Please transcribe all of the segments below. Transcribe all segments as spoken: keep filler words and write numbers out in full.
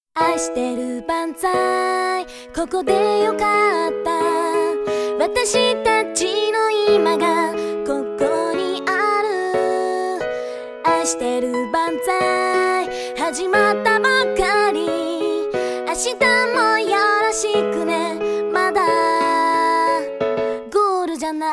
愛してる万歳、ここでよかった。私たちの今がここにある。愛してる万歳、始まったばかり。明日もよろしくね。まだゴールじゃない。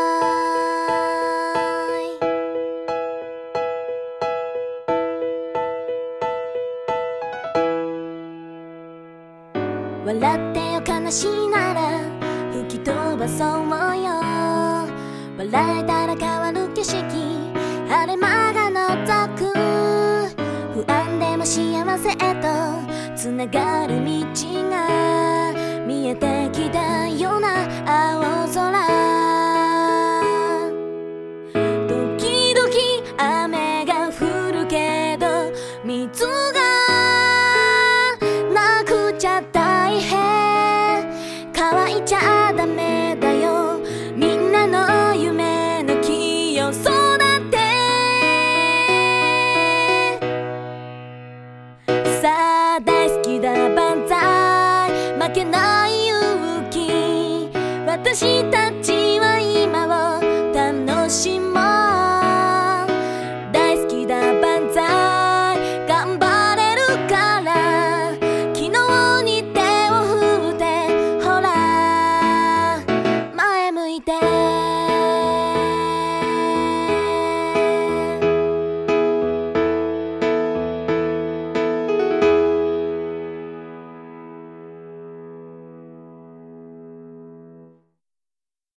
笑ってよ悲しいなら吹き飛ばそうよ。笑えたら変わる景色、晴れ間が覗く。不安でも幸せへとつながる道が見えてきた。